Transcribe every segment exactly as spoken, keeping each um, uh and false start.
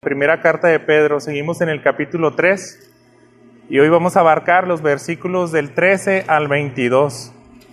primera carta de Pedro. Seguimos en el capítulo tres y hoy vamos a abarcar los versículos del trece al veintidós.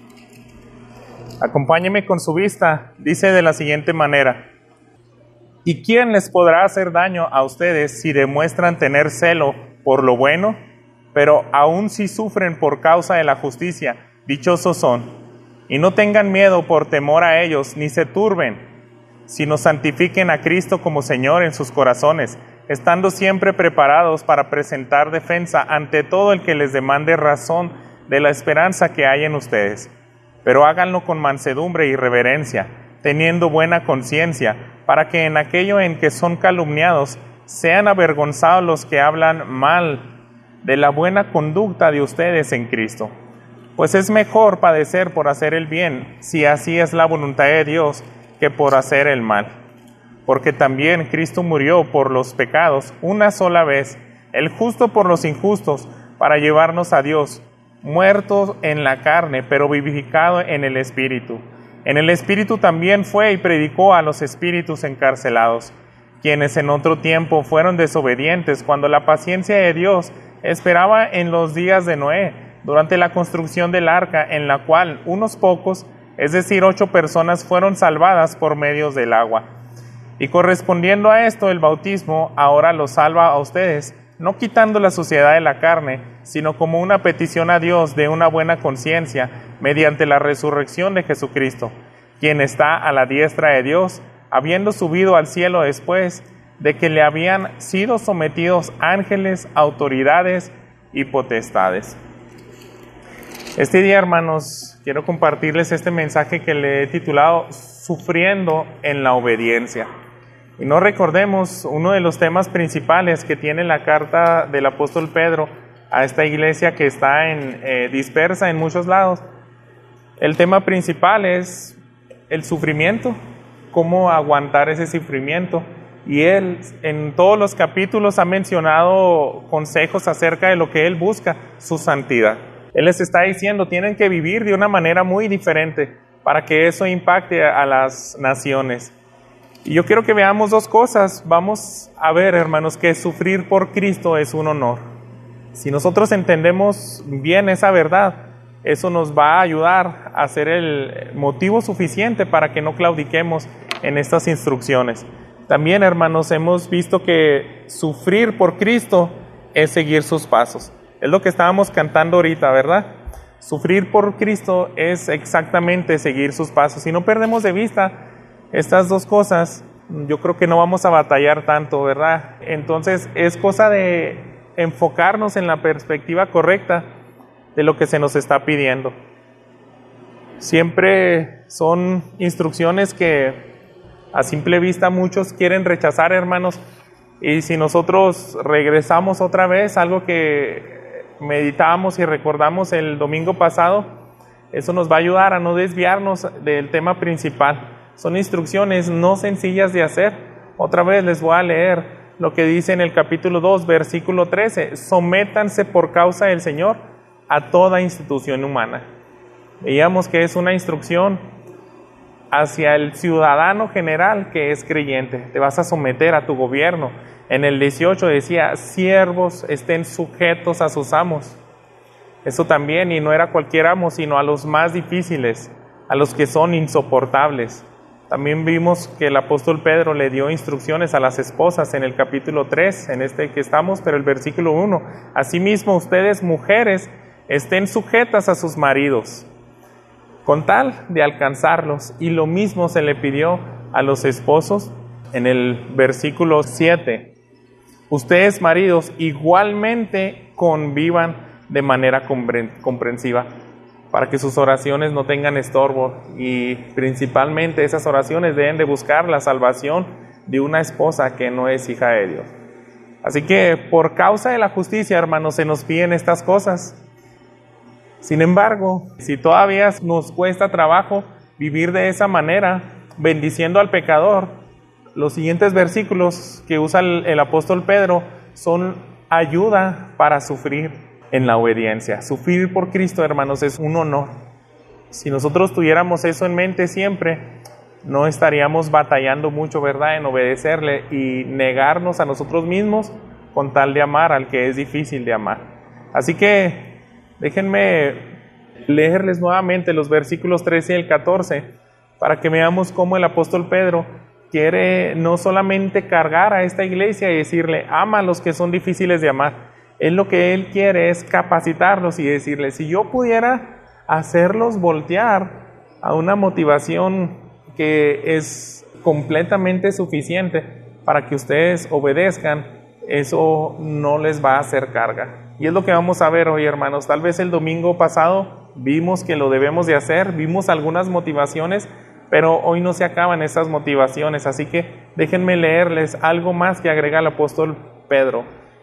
Acompáñeme con su vista. Dice de la siguiente manera: ¿Y quién les podrá hacer daño a ustedes si demuestran tener celo por lo bueno? Pero aun si sufren por causa de la justicia, dichosos son. Y no tengan miedo por temor a ellos, ni se turben, sino santifiquen a Cristo como Señor en sus corazones, estando siempre preparados para presentar defensa ante todo el que les demande razón de la esperanza que hay en ustedes. Pero háganlo con mansedumbre y reverencia, teniendo buena conciencia, para que en aquello en que son calumniados sean avergonzados los que hablan mal de la buena conducta de ustedes en Cristo. Pues es mejor padecer por hacer el bien, si así es la voluntad de Dios, que por hacer el mal. Porque también Cristo murió por los pecados una sola vez, el justo por los injustos, para llevarnos a Dios, muertos en la carne, pero vivificado en el Espíritu. En el Espíritu también fue y predicó a los espíritus encarcelados, quienes en otro tiempo fueron desobedientes, cuando la paciencia de Dios esperaba en los días de Noé, durante la construcción del arca, en la cual unos pocos, es decir, ocho personas, fueron salvadas por medio del agua. Y correspondiendo a esto, el bautismo ahora los salva a ustedes, no quitando la suciedad de la carne, sino como una petición a Dios de una buena conciencia, mediante la resurrección de Jesucristo, quien está a la diestra de Dios, habiendo subido al cielo después de que le habían sido sometidos ángeles, autoridades y potestades. Este día, hermanos, quiero compartirles este mensaje que le he titulado Sufriendo en la obediencia. Y no recordemos uno de los temas principales que tiene la carta del apóstol Pedro a esta iglesia que está en, eh, dispersa en muchos lados. El tema principal es el sufrimiento, cómo aguantar ese sufrimiento. Y él en todos los capítulos ha mencionado consejos acerca de lo que él busca, su santidad. Él les está diciendo, tienen que vivir de una manera muy diferente para que eso impacte a las naciones. Y yo quiero que veamos dos cosas. Vamos a ver, hermanos, que sufrir por Cristo es un honor. Si nosotros entendemos bien esa verdad, eso nos va a ayudar a ser el motivo suficiente para que no claudiquemos en estas instrucciones. También, hermanos, hemos visto que sufrir por Cristo es seguir sus pasos. Es lo que estábamos cantando ahorita, ¿verdad? Sufrir por Cristo es exactamente seguir sus pasos. Si no perdemos de vista estas dos cosas, yo creo que no vamos a batallar tanto, ¿verdad? Entonces es cosa de enfocarnos en la perspectiva correcta de lo que se nos está pidiendo. Siempre son instrucciones que a simple vista muchos quieren rechazar, hermanos, y si nosotros regresamos otra vez, algo que meditamos y recordamos el domingo pasado, eso nos va a ayudar a no desviarnos del tema principal. Son instrucciones no sencillas de hacer. Otra vez les voy a leer lo que dice en el capítulo dos, versículo trece. Sométanse por causa del Señor a toda institución humana. Veíamos que es una instrucción hacia el ciudadano general que es creyente. Te vas a someter a tu gobierno. En el dieciocho decía, siervos estén sujetos a sus amos. Eso también, y no era cualquier amo, sino a los más difíciles, a los que son insoportables. También vimos que el apóstol Pedro le dio instrucciones a las esposas en el capítulo tres, en este que estamos, pero el versículo uno. Asimismo, ustedes, mujeres, estén sujetas a sus maridos, con tal de alcanzarlos. Y lo mismo se le pidió a los esposos en el versículo siete. Ustedes, maridos, igualmente convivan de manera comprensiva, para que sus oraciones no tengan estorbo, y principalmente esas oraciones deben de buscar la salvación de una esposa que no es hija de Dios. Así que por causa de la justicia, hermanos, se nos piden estas cosas. Sin embargo, si todavía nos cuesta trabajo vivir de esa manera, bendiciendo al pecador, los siguientes versículos que usa el, el apóstol Pedro son ayuda para sufrir en la obediencia. Sufrir por Cristo, hermanos, es un honor. Si nosotros tuviéramos eso en mente siempre, no estaríamos batallando mucho, ¿verdad?, en obedecerle y negarnos a nosotros mismos con tal de amar al que es difícil de amar. Así que déjenme leerles nuevamente los versículos trece y el catorce para que veamos cómo el apóstol Pedro quiere no solamente cargar a esta iglesia y decirle, ama a los que son difíciles de amar. Él lo que él quiere es capacitarlos y decirles, si yo pudiera hacerlos voltear a una motivación que es completamente suficiente para que ustedes obedezcan, eso no les va a hacer carga. Y es lo que vamos a ver hoy, hermanos. Tal vez el domingo pasado vimos que lo debemos de hacer, vimos algunas motivaciones, pero hoy no se acaban esas motivaciones. Así que déjenme leerles algo más que agrega el apóstol Pedro.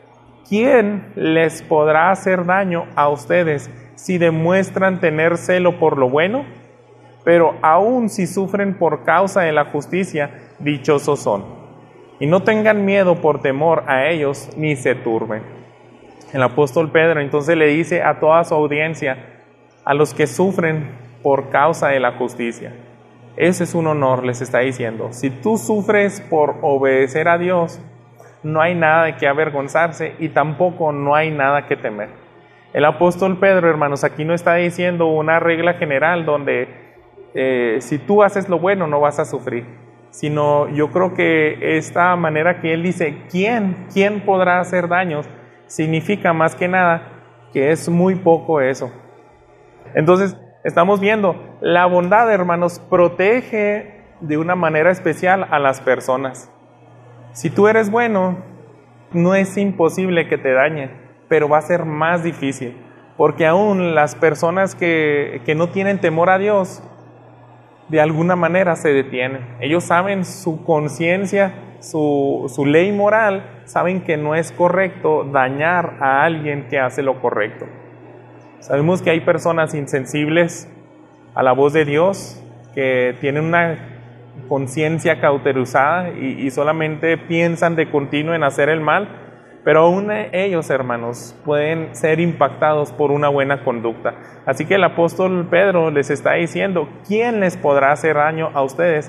¿Quién les podrá hacer daño a ustedes si demuestran tener celo por lo bueno? Pero aun si sufren por causa de la justicia, dichosos son. Y no tengan miedo por temor a ellos, ni se turben. El apóstol Pedro entonces le dice a toda su audiencia, a los que sufren por causa de la justicia. Ese es un honor, les está diciendo. Si tú sufres por obedecer a Dios, no hay nada de qué avergonzarse y tampoco no hay nada que temer. El apóstol Pedro, hermanos, aquí no está diciendo una regla general donde Eh, si tú haces lo bueno no vas a sufrir, sino yo creo que esta manera que él dice, ¿quién, quién podrá hacer daños? Significa más que nada que es muy poco eso. Entonces estamos viendo, la bondad, hermanos, protege de una manera especial a las personas. Si tú eres bueno, no es imposible que te dañen, pero va a ser más difícil, porque aún las personas que, que no tienen temor a Dios, de alguna manera se detienen. Ellos saben su conciencia, su, su ley moral, saben que no es correcto dañar a alguien que hace lo correcto. Sabemos que hay personas insensibles a la voz de Dios, que tienen una conciencia cauterizada y, y solamente piensan de continuo en hacer el mal, pero aún ellos, hermanos, pueden ser impactados por una buena conducta. Así que el apóstol Pedro les está diciendo, ¿quién les podrá hacer daño a ustedes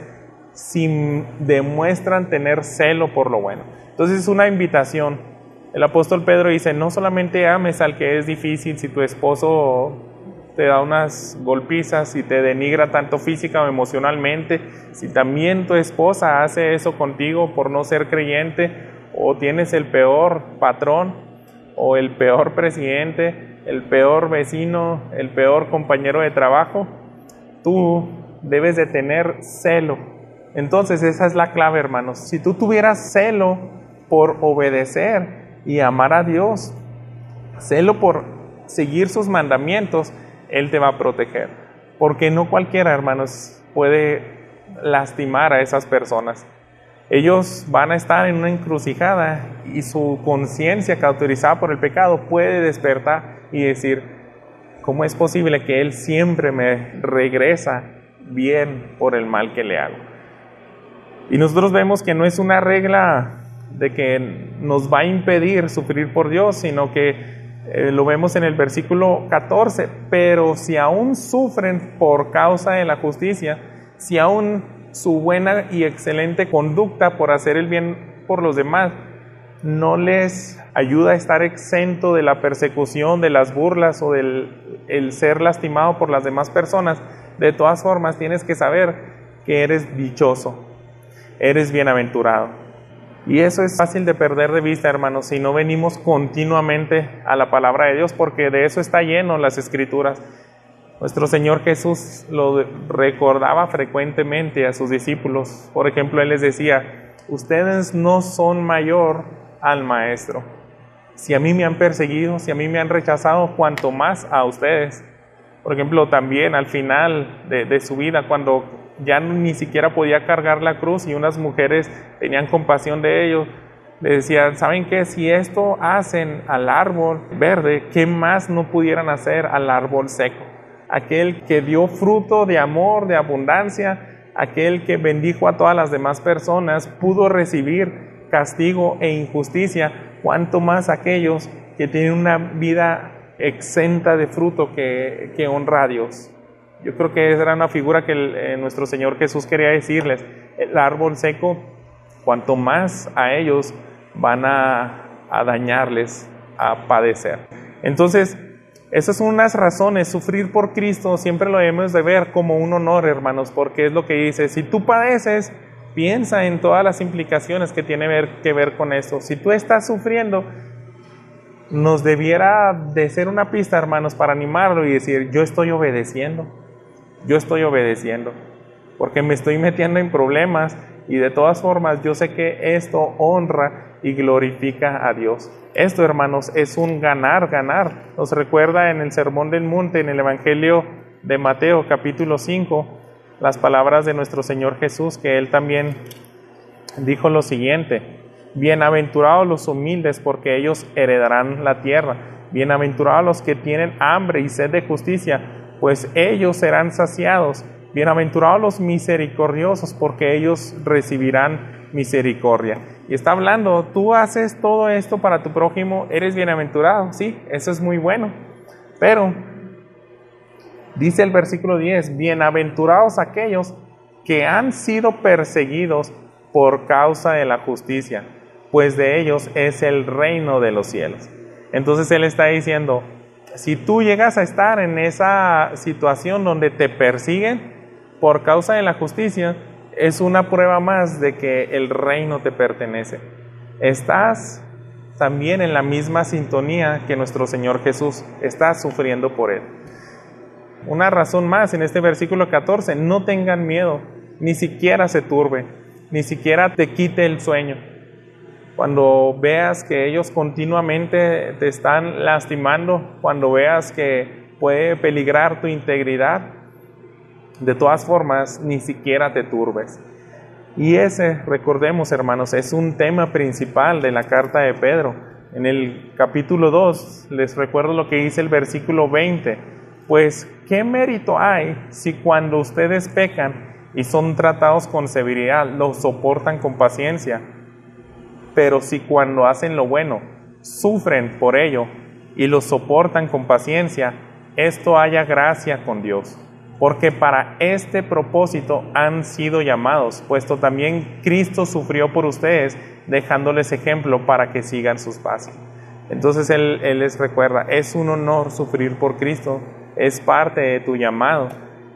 si demuestran tener celo por lo bueno? Entonces es una invitación. El apóstol Pedro dice, no solamente ames al que es difícil, si tu esposo te da unas golpizas y te denigra tanto física o emocionalmente, si también tu esposa hace eso contigo por no ser creyente, o tienes el peor patrón, o el peor presidente, el peor vecino, el peor compañero de trabajo, tú debes de tener celo. Entonces esa es la clave, hermanos. Si tú tuvieras celo por obedecer y amar a Dios, celo por seguir sus mandamientos, Él te va a proteger. Porque no cualquiera, hermanos, puede lastimar a esas personas. Ellos van a estar en una encrucijada y su conciencia cauterizada por el pecado puede despertar y decir, ¿cómo es posible que Él siempre me regresa bien por el mal que le hago? Y nosotros vemos que no es una regla de que nos va a impedir sufrir por Dios, sino que eh, lo vemos en el versículo catorce, pero si aún sufren por causa de la justicia, si aún su buena y excelente conducta por hacer el bien por los demás no les ayuda a estar exento de la persecución, de las burlas o del el ser lastimado por las demás personas, de todas formas tienes que saber que eres dichoso, eres bienaventurado. Y eso es fácil de perder de vista, hermanos, si no venimos continuamente a la palabra de Dios, porque de eso está lleno las Escrituras. Nuestro Señor Jesús lo recordaba frecuentemente a sus discípulos. Por ejemplo, Él les decía, ustedes no son mayor al Maestro. Si a mí me han perseguido, si a mí me han rechazado, cuanto más a ustedes. Por ejemplo, también al final de, de su vida, cuando ya ni siquiera podía cargar la cruz y unas mujeres tenían compasión de ellos, le decían, ¿saben qué? Si esto hacen al árbol verde, ¿qué más no pudieran hacer al árbol seco? Aquel que dio fruto de amor, de abundancia, aquel que bendijo a todas las demás personas, pudo recibir castigo e injusticia, cuanto más aquellos que tienen una vida exenta de fruto que, que honra a Dios. Yo creo que esa era una figura que el, eh, nuestro Señor Jesús quería decirles. El árbol seco, cuanto más a ellos van a, a dañarles, a padecer. Entonces, esas son unas razones. Sufrir por Cristo siempre lo debemos de ver como un honor, hermanos, porque es lo que dice: si tú padeces, piensa en todas las implicaciones que tiene ver, que ver con esto. Si tú estás sufriendo, nos debiera de ser una pista, hermanos, para animarlo y decir: yo estoy obedeciendo, yo estoy obedeciendo, porque me estoy metiendo en problemas y de todas formas yo sé que esto honra y glorifica a Dios. Esto, hermanos, es un ganar, ganar. Nos recuerda en el Sermón del Monte, en el Evangelio de Mateo, capítulo cinco, las palabras de nuestro Señor Jesús, que Él también dijo lo siguiente: bienaventurados los humildes, porque ellos heredarán la tierra. Bienaventurados los que tienen hambre y sed de justicia, pues ellos serán saciados. Bienaventurados los misericordiosos, porque ellos recibirán misericordia. Y está hablando, tú haces todo esto para tu prójimo, eres bienaventurado, sí, eso es muy bueno. Pero, dice el versículo diez, bienaventurados aquellos que han sido perseguidos por causa de la justicia, pues de ellos es el reino de los cielos. Entonces Él está diciendo, si tú llegas a estar en esa situación donde te persiguen por causa de la justicia, es una prueba más de que el reino te pertenece. Estás también en la misma sintonía que nuestro Señor Jesús, estás sufriendo por Él. Una razón más en este versículo catorce, no tengan miedo, ni siquiera se turbe, ni siquiera te quite el sueño. Cuando veas que ellos continuamente te están lastimando, cuando veas que puede peligrar tu integridad, de todas formas, ni siquiera te turbes. Y ese, recordemos, hermanos, es un tema principal de la carta de Pedro. En el capítulo dos, les recuerdo lo que dice el versículo veinte. Pues, ¿qué mérito hay si cuando ustedes pecan y son tratados con severidad, lo soportan con paciencia? Pero si cuando hacen lo bueno, sufren por ello y lo soportan con paciencia, esto haya gracia con Dios. Porque para este propósito han sido llamados, puesto también Cristo sufrió por ustedes, dejándoles ejemplo para que sigan sus pasos. Entonces Él, Él les recuerda, es un honor sufrir por Cristo, es parte de tu llamado.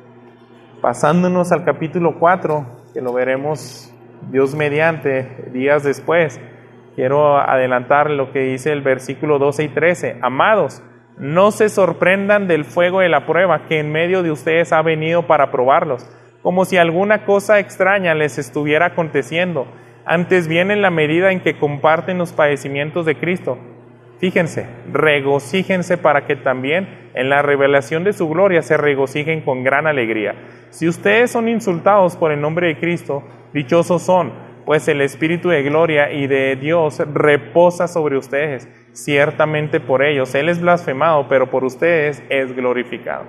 Pasándonos al capítulo cuatro, que lo veremos Dios mediante días después, quiero adelantar lo que dice el versículo doce y trece. Amados, no se sorprendan del fuego de la prueba que en medio de ustedes ha venido para probarlos, como si alguna cosa extraña les estuviera aconteciendo. Antes bien, en la medida en que comparten los padecimientos de Cristo, fíjense, regocíjense para que también en la revelación de su gloria se regocijen con gran alegría. Si ustedes son insultados por el nombre de Cristo, dichosos son, pues el Espíritu de gloria y de Dios reposa sobre ustedes. Ciertamente por ellos Él es blasfemado, pero por ustedes es glorificado.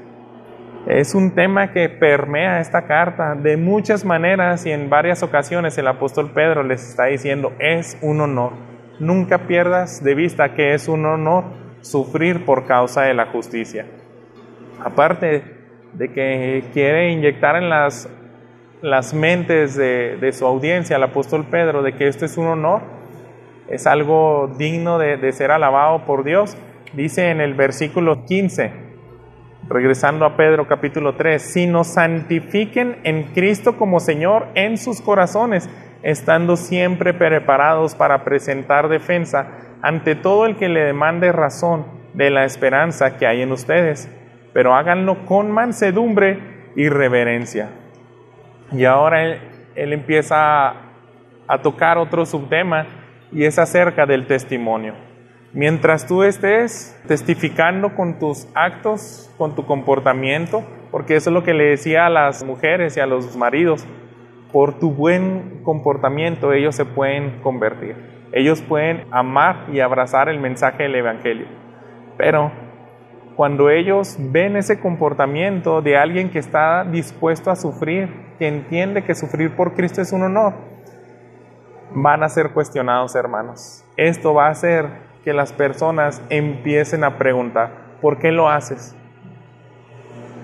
Es un tema que permea esta carta de muchas maneras y en varias ocasiones el apóstol Pedro les está diciendo, es un honor. Nunca pierdas de vista que es un honor sufrir por causa de la justicia. Aparte de que quiere inyectar en las, las mentes de, de su audiencia, el apóstol Pedro, de que esto es un honor, es algo digno de, de ser alabado por Dios. Dice en el versículo quince, regresando a Pedro capítulo tres, sino santifiquen en Cristo como Señor en sus corazones, estando siempre preparados para presentar defensa ante todo el que le demande razón de la esperanza que hay en ustedes, pero háganlo con mansedumbre y reverencia. Y ahora él, él empieza a, a tocar otro subtema, y es acerca del testimonio. Mientras tú estés testificando con tus actos, con tu comportamiento, porque eso es lo que le decía a las mujeres y a los maridos, por tu buen comportamiento ellos se pueden convertir. Ellos pueden amar y abrazar el mensaje del Evangelio. Pero cuando ellos ven ese comportamiento de alguien que está dispuesto a sufrir, que entiende que sufrir por Cristo es un honor, van a ser cuestionados, hermanos. Esto va a hacer que las personas empiecen a preguntar, ¿por qué lo haces?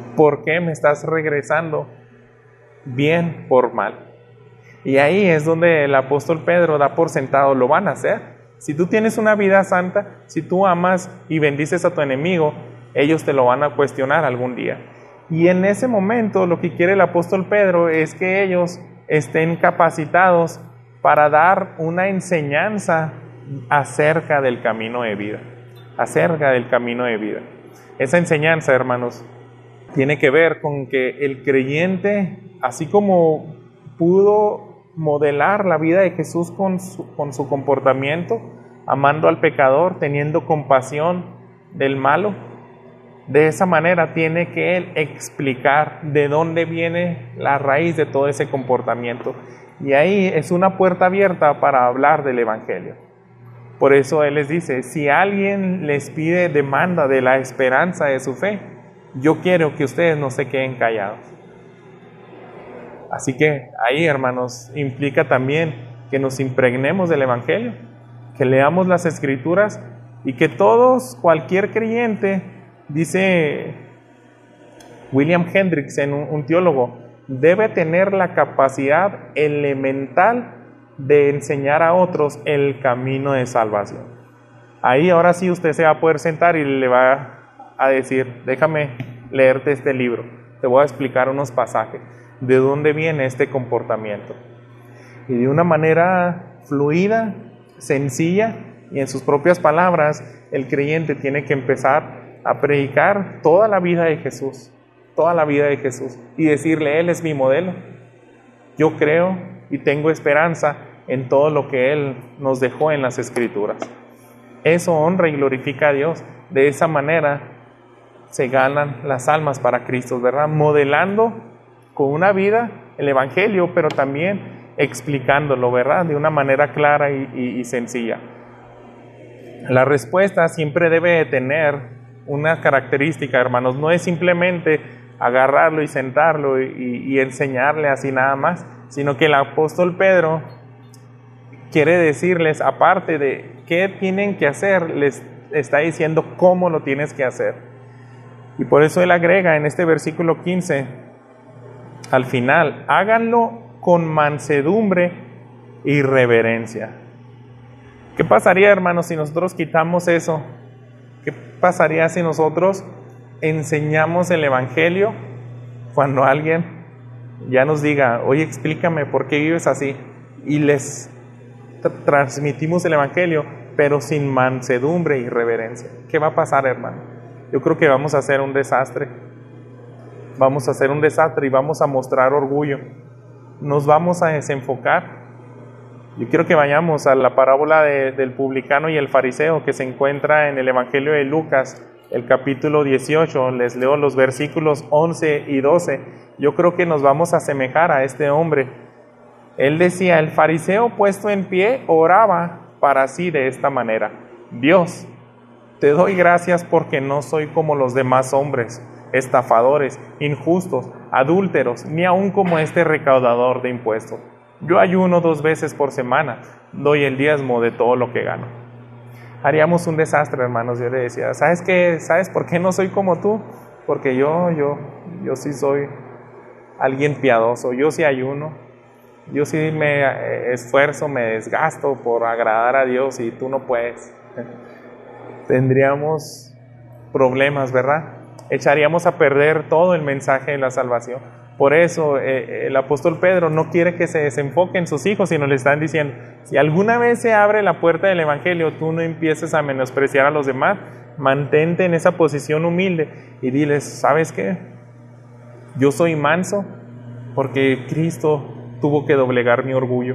¿Por qué me estás regresando bien por mal? Y ahí es donde el apóstol Pedro da por sentado, lo van a hacer. Si tú tienes una vida santa, si tú amas y bendices a tu enemigo, ellos te lo van a cuestionar algún día. Y en ese momento lo que quiere el apóstol Pedro es que ellos estén capacitados para dar una enseñanza acerca del camino de vida, acerca del camino de vida. Esa enseñanza, hermanos, tiene que ver con que el creyente, así como pudo modelar la vida de Jesús con su, con su comportamiento, amando al pecador, teniendo compasión del malo, de esa manera tiene que él explicar de dónde viene la raíz de todo ese comportamiento. Y ahí es una puerta abierta para hablar del Evangelio. Por eso él les dice, si alguien les pide demanda de la esperanza de su fe, yo quiero que ustedes no se queden callados. Así que ahí, hermanos, implica también que nos impregnemos del Evangelio, que leamos las Escrituras y que todos, cualquier creyente, dice William Hendriksen, un, un teólogo, debe tener la capacidad elemental de enseñar a otros el camino de salvación. Ahí ahora sí usted se va a poder sentar y le va a decir, déjame leerte este libro, te voy a explicar unos pasajes, de dónde viene este comportamiento. Y de una manera fluida, sencilla y en sus propias palabras, el creyente tiene que empezar a predicar toda la vida de Jesús, toda la vida de Jesús, y decirle, Él es mi modelo. Yo creo y tengo esperanza en todo lo que Él nos dejó en las Escrituras. Eso honra y glorifica a Dios. De esa manera se ganan las almas para Cristo, ¿verdad? Modelando con una vida el Evangelio, pero también explicándolo, ¿verdad? De una manera clara y, y, y sencilla. La respuesta siempre debe tener una característica, hermanos, no es simplemente agarrarlo y sentarlo y, y enseñarle así nada más, sino que el apóstol Pedro quiere decirles, aparte de qué tienen que hacer, les está diciendo cómo lo tienes que hacer. Y por eso él agrega en este versículo quince, al final, háganlo con mansedumbre y reverencia. ¿Qué pasaría, hermanos, si nosotros quitamos eso? ¿Qué pasaría si nosotros enseñamos el Evangelio cuando alguien ya nos diga, oye, explícame por qué vives así? Y les tra- transmitimos el Evangelio, pero sin mansedumbre y reverencia. ¿Qué va a pasar, hermano? Yo creo que vamos a hacer un desastre. Vamos a hacer un desastre y vamos a mostrar orgullo. Nos vamos a desenfocar. Yo quiero que vayamos a la parábola de, del publicano y el fariseo que se encuentra en el Evangelio de Lucas, el capítulo dieciocho. Les leo los versículos once y doce. Yo creo que nos vamos a asemejar a este hombre. Él decía, el fariseo puesto en pie oraba para sí de esta manera: Dios, te doy gracias porque no soy como los demás hombres, estafadores, injustos, adúlteros, ni aun como este recaudador de impuestos. Yo ayuno dos veces por semana, doy el diezmo de todo lo que gano. Haríamos un desastre, hermanos. Yo le decía, ¿sabes qué? ¿Sabes por qué no soy como tú? Porque yo, yo, yo sí soy alguien piadoso, yo sí ayuno, yo sí me esfuerzo, me desgasto por agradar a Dios y tú no puedes. Tendríamos problemas, ¿verdad? Echaríamos a perder todo el mensaje de la salvación. Por eso eh, el apóstol Pedro no quiere que se desenfoque en sus hijos, sino le están diciendo, si alguna vez se abre la puerta del Evangelio, tú no empieces a menospreciar a los demás, mantente en esa posición humilde y diles, ¿sabes qué? Yo soy manso porque Cristo tuvo que doblegar mi orgullo.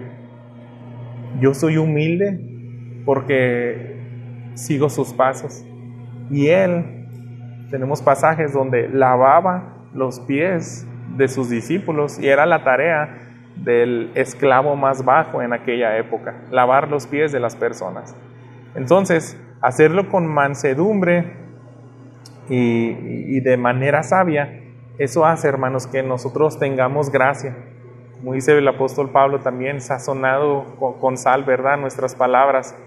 Yo soy humilde porque sigo sus pasos. Y Él, tenemos pasajes donde lavaba los pies de sus discípulos y era la tarea del esclavo más bajo en aquella época, lavar los pies de las personas. Entonces, hacerlo con mansedumbre y, y de manera sabia, eso hace, hermanos, que nosotros tengamos gracia. Como dice el apóstol Pablo también, sazonado con, con sal, ¿verdad? Nuestras palabras.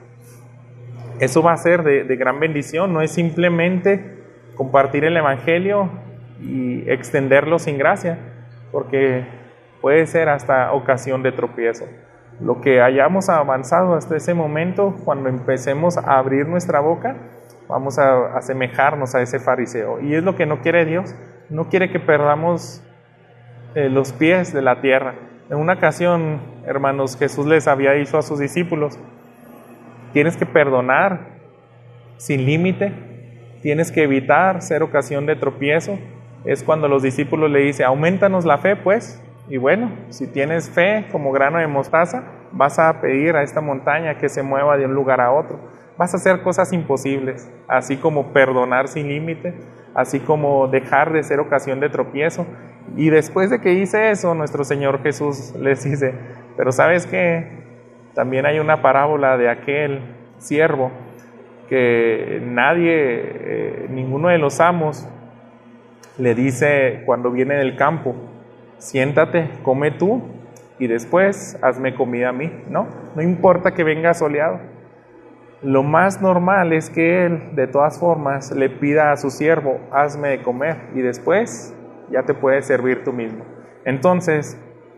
Eso va a ser de, de gran bendición. No es simplemente compartir el Evangelio y extenderlo sin gracia, porque puede ser hasta ocasión de tropiezo. Lo que hayamos avanzado hasta ese momento, cuando empecemos a abrir nuestra boca, vamos a asemejarnos a ese fariseo. Y es lo que no quiere Dios. No quiere que perdamos eh, los pies de la tierra. En una ocasión, hermanos, Jesús les había dicho a sus discípulos: tienes que perdonar sin límite, tienes que evitar ser ocasión de tropiezo. Es cuando los discípulos le dicen: aumentanos la fe, pues. Y bueno, si tienes fe como grano de mostaza, vas a pedir a esta montaña que se mueva de un lugar a otro. Vas a hacer cosas imposibles, así como perdonar sin límite, así como dejar de ser ocasión de tropiezo. Y después de que hice eso, nuestro Señor Jesús les dice: pero ¿sabes qué? También hay una parábola de aquel siervo que nadie, eh, ninguno de los amos le dice cuando viene del campo: siéntate, come tú y después hazme comida a mí. No, no importa que venga soleado. Lo más normal es que él, de todas formas, le pida a su siervo: hazme de comer y después ya te puedes servir tú mismo. Entonces,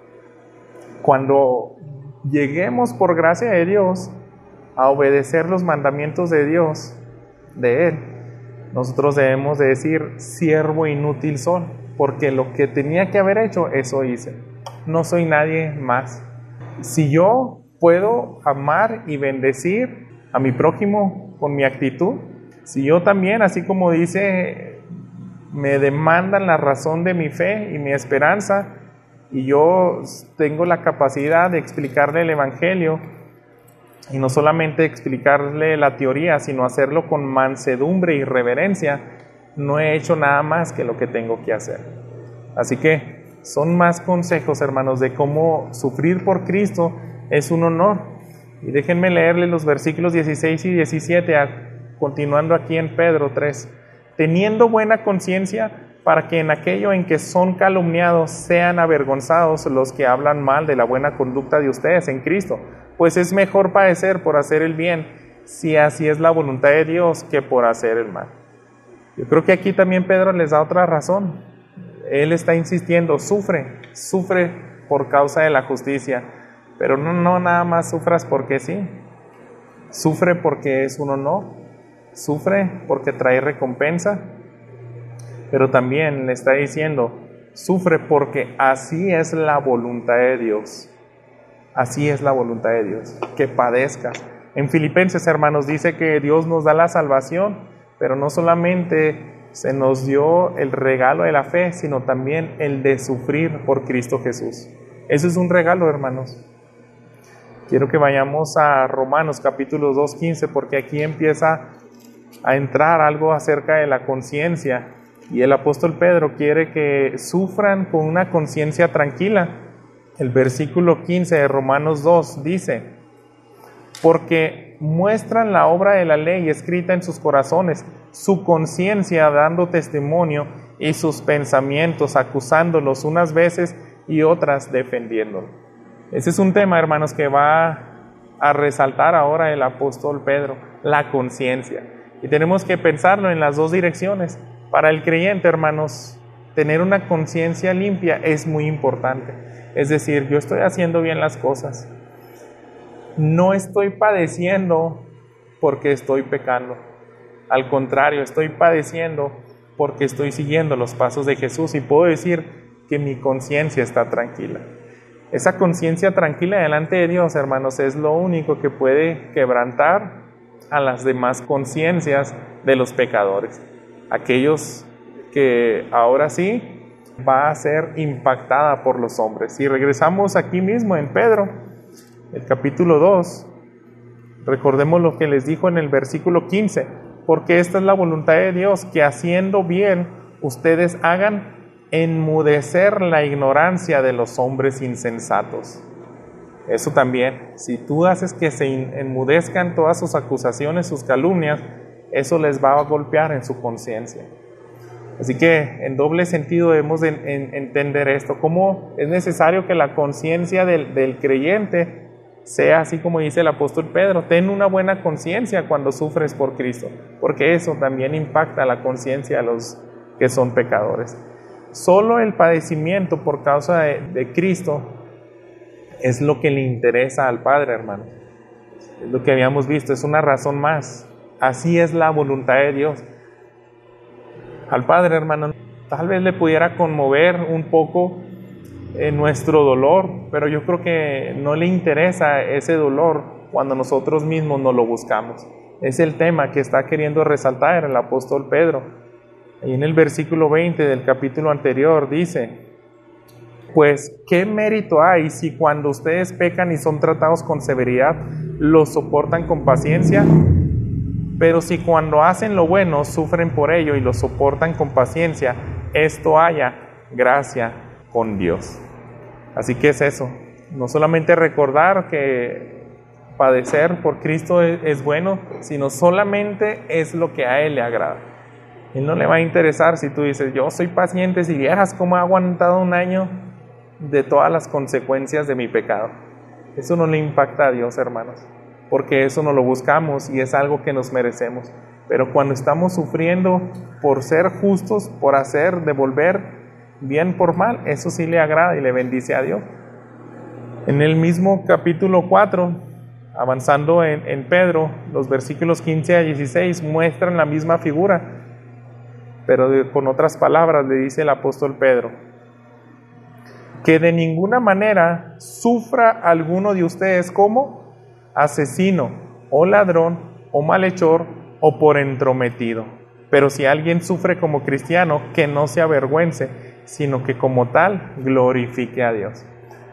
cuando lleguemos por gracia de Dios a obedecer los mandamientos de Dios, de Él, nosotros debemos de decir: siervo inútil soy, porque lo que tenía que haber hecho, eso hice. No soy nadie más. Si yo puedo amar y bendecir a mi prójimo con mi actitud, si yo también, así como dice, me demandan la razón de mi fe y mi esperanza, y yo tengo la capacidad de explicarle el Evangelio, y no solamente explicarle la teoría, sino hacerlo con mansedumbre y reverencia, no he hecho nada más que lo que tengo que hacer. Así que son más consejos, hermanos, de cómo sufrir por Cristo es un honor. Y déjenme leerles los versículos dieciséis y diecisiete, continuando aquí en Pedro tres. Teniendo buena conciencia, para que en aquello en que son calumniados sean avergonzados los que hablan mal de la buena conducta de ustedes en Cristo, pues es mejor padecer por hacer el bien, si así es la voluntad de Dios, que por hacer el mal. Yo creo que aquí también Pedro les da otra razón. Él está insistiendo: sufre, sufre por causa de la justicia, pero no, no nada más sufras porque sí, sufre porque es un honor, sufre porque trae recompensa, pero también le está diciendo: sufre porque así es la voluntad de Dios. Así es la voluntad de Dios, que padezcas. En Filipenses, hermanos, dice que Dios nos da la salvación, pero no solamente se nos dio el regalo de la fe, sino también el de sufrir por Cristo Jesús. Eso es un regalo, hermanos. Quiero que vayamos a Romanos capítulo dos, quince, porque aquí empieza a entrar algo acerca de la conciencia, y el apóstol Pedro quiere que sufran con una conciencia tranquila. El versículo quince de Romanos dos dice: porque muestran la obra de la ley escrita en sus corazones, su conciencia dando testimonio y sus pensamientos acusándolos unas veces y otras defendiéndolo. Ese es un tema, hermanos, que va a resaltar ahora el apóstol Pedro, la conciencia. Y tenemos que pensarlo en las dos direcciones. Para el creyente, hermanos, tener una conciencia limpia es muy importante. Es decir, yo estoy haciendo bien las cosas. No estoy padeciendo porque estoy pecando. Al contrario, estoy padeciendo porque estoy siguiendo los pasos de Jesús, y puedo decir que mi conciencia está tranquila. Esa conciencia tranquila delante de Dios, hermanos, es lo único que puede quebrantar a las demás conciencias de los pecadores. Aquellos que ahora sí va a ser impactada por los hombres. Si regresamos aquí mismo en Pedro, el capítulo dos, recordemos lo que les dijo en el versículo quince: porque esta es la voluntad de Dios, que haciendo bien ustedes hagan enmudecer la ignorancia de los hombres insensatos. Eso también, si tú haces que se enmudezcan todas sus acusaciones, sus calumnias, eso les va a golpear en su conciencia. Así que en doble sentido debemos de en, entender esto, cómo es necesario que la conciencia del, del creyente sea así como dice el apóstol Pedro: ten una buena conciencia cuando sufres por Cristo, porque eso también impacta la conciencia de los que son pecadores. Solo el padecimiento por causa de, de Cristo es lo que le interesa al Padre, hermano. Es lo que habíamos visto, es una razón más. Así es la voluntad de Dios. Al Padre, hermano, tal vez le pudiera conmover un poco eh, nuestro dolor, pero yo creo que no le interesa ese dolor cuando nosotros mismos no lo buscamos. Es el tema que está queriendo resaltar el apóstol Pedro. Y en el versículo veinte del capítulo anterior dice: pues, ¿qué mérito hay si cuando ustedes pecan y son tratados con severidad, los soportan con paciencia? Pero si cuando hacen lo bueno, sufren por ello y lo soportan con paciencia, esto haya gracia con Dios. Así que es eso, no solamente recordar que padecer por Cristo es, es bueno, sino solamente es lo que a Él le agrada. Él no le va a interesar si tú dices, yo soy paciente, si vieras cómo he aguantado un año de todas las consecuencias de mi pecado. Eso no le impacta a Dios, hermanos, porque eso no lo buscamos y es algo que nos merecemos. Pero cuando estamos sufriendo por ser justos, por hacer, devolver bien por mal, eso sí le agrada y le bendice a Dios. En el mismo capítulo cuatro, avanzando en, en Pedro, los versículos quince a dieciséis muestran la misma figura, pero de, con otras palabras le dice el apóstol Pedro: que de ninguna manera sufra alguno de ustedes como asesino, o ladrón, o malhechor, o por entrometido. Pero si alguien sufre como cristiano, que no se avergüence, sino que como tal glorifique a Dios.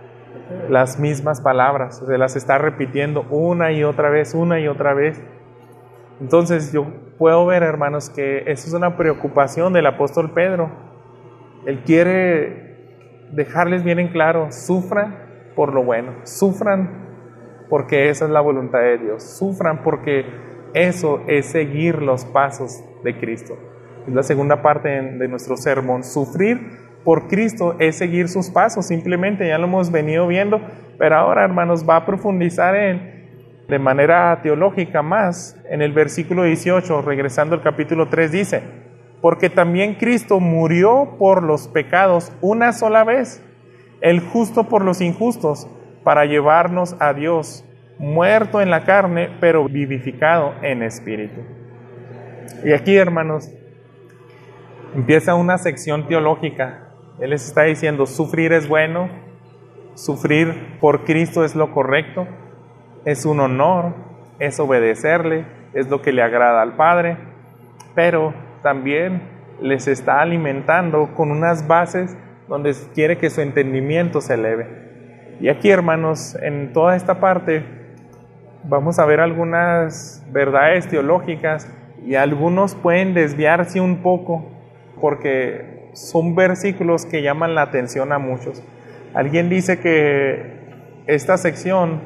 Las mismas palabras, se las está repitiendo una y otra vez, una y otra vez. Entonces yo puedo ver, hermanos, que eso es una preocupación del apóstol Pedro. Él quiere dejarles bien en claro: sufran por lo bueno, sufran porque esa es la voluntad de Dios, sufran porque eso es seguir los pasos de Cristo. Es la segunda parte de nuestro sermón. Sufrir por Cristo es seguir sus pasos, simplemente, ya lo hemos venido viendo, pero ahora, hermanos, va a profundizar en, de manera teológica más. En el versículo dieciocho, regresando al capítulo tres, dice: porque también Cristo murió por los pecados una sola vez, el justo por los injustos, para llevarnos a Dios, muerto en la carne, pero vivificado en espíritu. Y aquí, hermanos, empieza una sección teológica. Él les está diciendo: sufrir es bueno, sufrir por Cristo es lo correcto, es un honor, es obedecerle, es lo que le agrada al Padre, pero también les está alimentando con unas bases donde quiere que su entendimiento se eleve. Y aquí, hermanos, en toda esta parte vamos a ver algunas verdades teológicas y algunos pueden desviarse un poco porque son versículos que llaman la atención a muchos. Alguien dice que esta sección,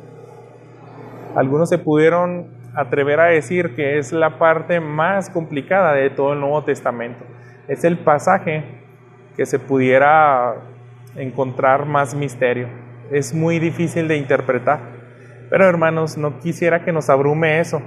algunos se pudieron atrever a decir que es la parte más complicada de todo el Nuevo Testamento. Es el pasaje que se pudiera encontrar más misterio. Es muy difícil de interpretar. Pero, hermanos, no quisiera que nos abrume eso.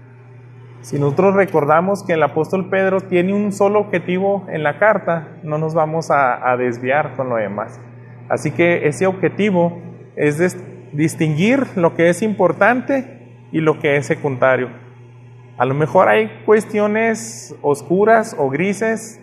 Si nosotros recordamos que el apóstol Pedro tiene un solo objetivo en la carta, no nos vamos a, a desviar con lo demás. Así que ese objetivo es des- distinguir lo que es importante y lo que es secundario. A lo mejor hay cuestiones oscuras o grises,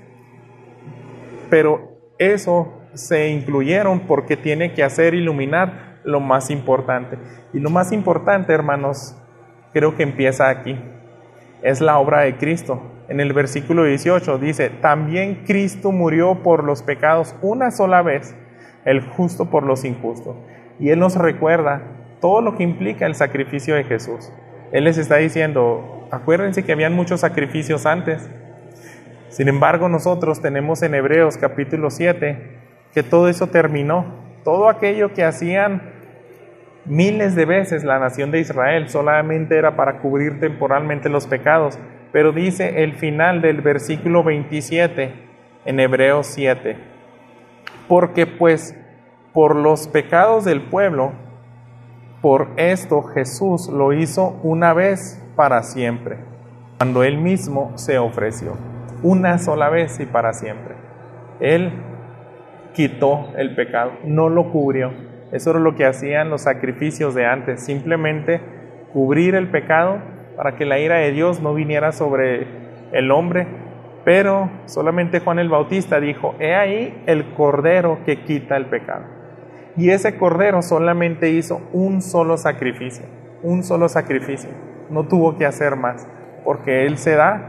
pero eso se incluyeron porque tiene que hacer iluminar lo más importante. Y lo más importante, hermanos, creo que empieza aquí. Es la obra de Cristo. En el versículo dieciocho dice: también Cristo murió por los pecados una sola vez, el justo por los injustos. Y Él nos recuerda todo lo que implica el sacrificio de Jesús. Él les está diciendo: acuérdense que habían muchos sacrificios antes. Sin embargo, nosotros tenemos en Hebreos capítulo siete que todo eso terminó. Todo aquello que hacían miles de veces la nación de Israel solamente era para cubrir temporalmente los pecados. Pero dice el final del versículo veintisiete en Hebreos siete: porque pues por los pecados del pueblo, por esto Jesús lo hizo una vez para siempre, cuando Él mismo se ofreció. Una sola vez y para siempre. Él quitó el pecado, no lo cubrió. Eso era lo que hacían los sacrificios de antes, simplemente cubrir el pecado para que la ira de Dios no viniera sobre el hombre. Pero solamente Juan el Bautista dijo: he ahí el cordero que quita el pecado. Y ese cordero solamente hizo un solo sacrificio, un solo sacrificio. No tuvo que hacer más, porque Él se da.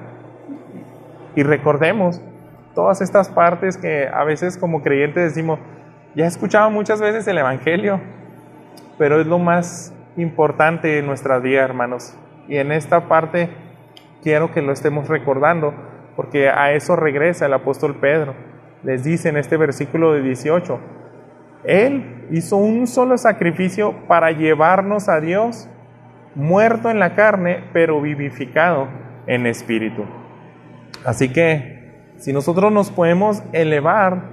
Y recordemos todas estas partes que a veces como creyentes decimos: ya he escuchado muchas veces el Evangelio, pero es lo más importante de nuestra vida, hermanos. Y en esta parte quiero que lo estemos recordando, porque a eso regresa el apóstol Pedro. Les dice en este versículo de dieciocho: Él hizo un solo sacrificio para llevarnos a Dios, muerto en la carne, pero vivificado en espíritu. Así que si nosotros nos podemos elevar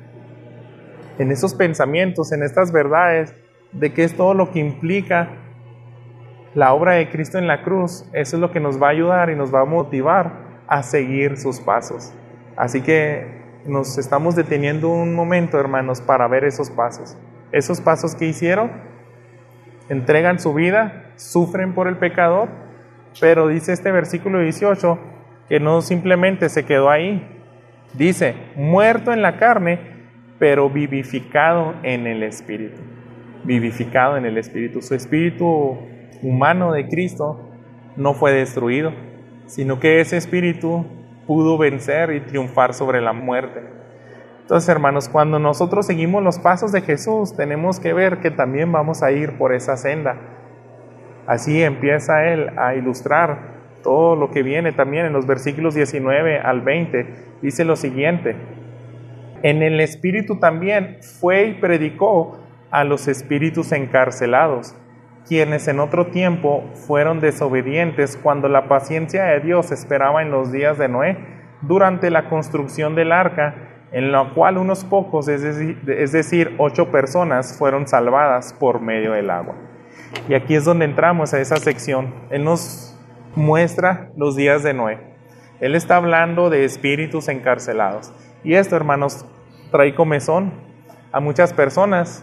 en esos pensamientos, en estas verdades, de qué es todo lo que implica la obra de Cristo en la cruz, eso es lo que nos va a ayudar y nos va a motivar a seguir sus pasos. Así que nos estamos deteniendo un momento, hermanos, para ver esos pasos. Esos pasos que hicieron, entregan su vida, sufren por el pecador, pero dice este versículo dieciocho que no simplemente se quedó ahí. Dice: muerto en la carne, pero vivificado en el Espíritu. Vivificado en el Espíritu. Su espíritu humano de Cristo no fue destruido, sino que ese espíritu pudo vencer y triunfar sobre la muerte. Entonces, hermanos, cuando nosotros seguimos los pasos de Jesús, tenemos que ver que también vamos a ir por esa senda. Así empieza Él a ilustrar todo lo que viene también en los versículos diecinueve al veinte. Dice lo siguiente: en el Espíritu también fue y predicó a los espíritus encarcelados, quienes en otro tiempo fueron desobedientes cuando la paciencia de Dios esperaba en los días de Noé, durante la construcción del arca, en la cual unos pocos, es decir, es decir, ocho personas, fueron salvadas por medio del agua. Y aquí es donde entramos a esa sección. Él nos muestra los días de Noé. Él está hablando de espíritus encarcelados. Y esto, hermanos, trae comezón a muchas personas.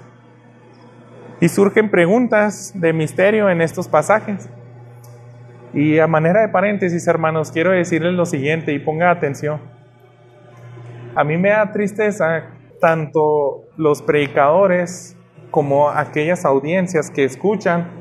Y surgen preguntas de misterio en estos pasajes. Y a manera de paréntesis, hermanos, quiero decirles lo siguiente y ponga atención. A mí me da tristeza tanto los predicadores como aquellas audiencias que escuchan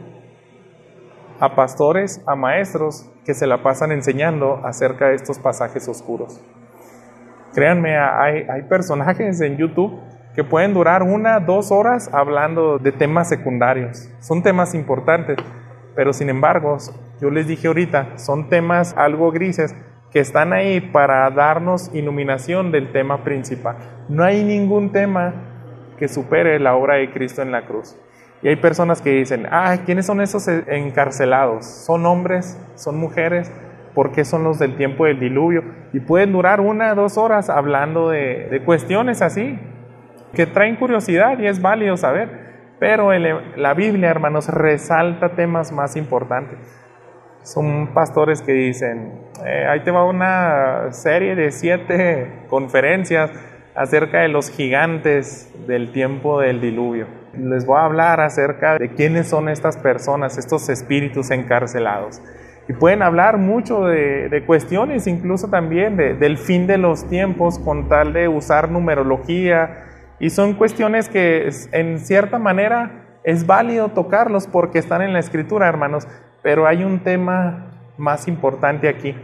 a pastores, a maestros que se la pasan enseñando acerca de estos pasajes oscuros. Créanme, hay, hay personajes en YouTube que pueden durar una, dos horas hablando de temas secundarios. Son temas importantes, pero sin embargo, yo les dije ahorita, son temas algo grises que están ahí para darnos iluminación del tema principal. No hay ningún tema que supere la obra de Cristo en la cruz. Y hay personas que dicen: ah, ¿quiénes son esos encarcelados? ¿Son hombres? ¿Son mujeres? ¿Por qué son los del tiempo del diluvio? Y pueden durar una, dos horas hablando de, de cuestiones así, que traen curiosidad y es válido saber. Pero el, la Biblia, hermanos, resalta temas más importantes. Son pastores que dicen: eh, ahí te va una serie de siete conferencias acerca de los gigantes del tiempo del diluvio. Les voy a hablar acerca de quiénes son estas personas, estos espíritus encarcelados. Y pueden hablar mucho de, de cuestiones, incluso también de, del fin de los tiempos, con tal de usar numerología. Y son cuestiones que en cierta manera es válido tocarlos porque están en la Escritura, hermanos. Pero hay un tema más importante aquí.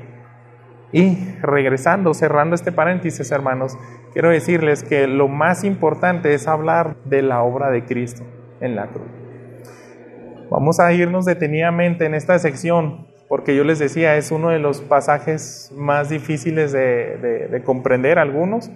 Y regresando, cerrando este paréntesis, hermanos, quiero decirles que lo más importante es hablar de la obra de Cristo en la cruz. Vamos a irnos detenidamente en esta sección, porque yo les decía, es uno de los pasajes más difíciles de, de, de comprender algunos.